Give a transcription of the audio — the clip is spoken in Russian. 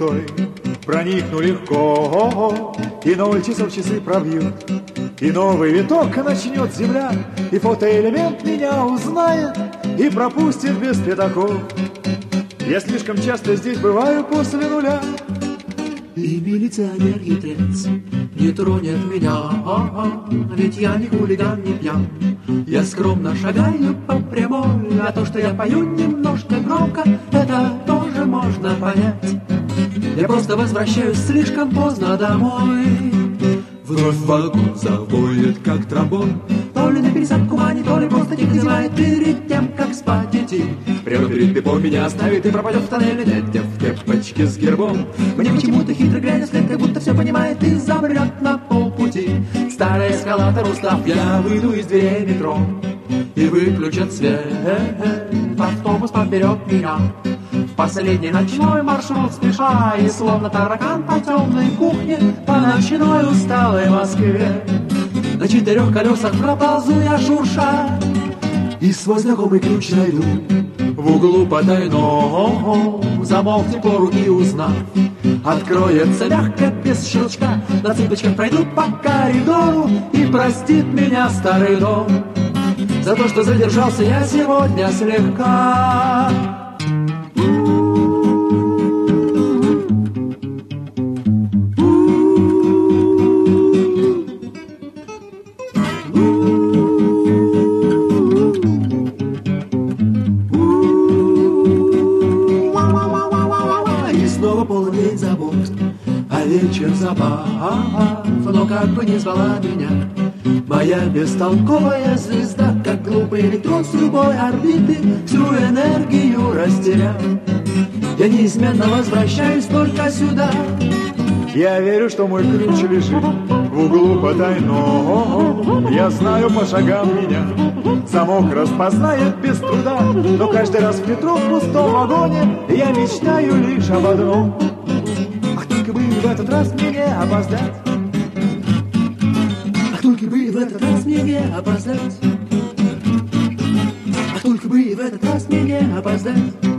той проникну легко, и 0 часов часы пробьют, и новый виток начнет земля, и фотоэлемент меня узнает и пропустит без пятаков. Я слишком часто здесь бываю после нуля. И милиционер-хитрец не тронет меня, ведь я не хулиган, не пьян. Я скромно шагаю по прямой, а то, что я пою немножко громко, это тоже можно понять. Я просто возвращаюсь слишком поздно домой. Вновь вагон завоет, как тромбон. То ли на пересадку мани, то ли просто тихо зевает перед тем, как спать идти. Прямо перед бипом меня оставит и пропадет в тоннеле, дядя в кепочке с гербом. Мне почему-то хитро глядя вслед, как будто все понимает и замрет на полпути. Старый эскалатор устав, я выйду из дверей метро и выключат свет. Автобус поперек меня, последний ночной маршрут спеша, и словно таракан по темной кухне по ночной усталой Москве. На 4 колесах проползу я шурша, и свой знакомый ключ найду в углу потайном. Замок тепло руки узнав, откроется мягко без щелчка. На цыпочках пройду по коридору, и простит меня старый дом за то, что задержался я сегодня слегка. Полон день забот, а вечер забав. Но как бы ни звала меня моя бестолковая звезда, как глупый электрон с любой орбиты, всю энергию растеряв, я неизменно возвращаюсь только сюда. Я верю, что мой ключ лежит в углу потайном. Я знаю по шагам меня замок распознает без труда, но каждый раз в метро в пустом вагоне я мечтаю лишь об одном. Ах, только бы в этот раз мне не опоздать. Ах, только бы в этот раз мне не опоздать. Ах, только бы в этот раз мне не опоздать.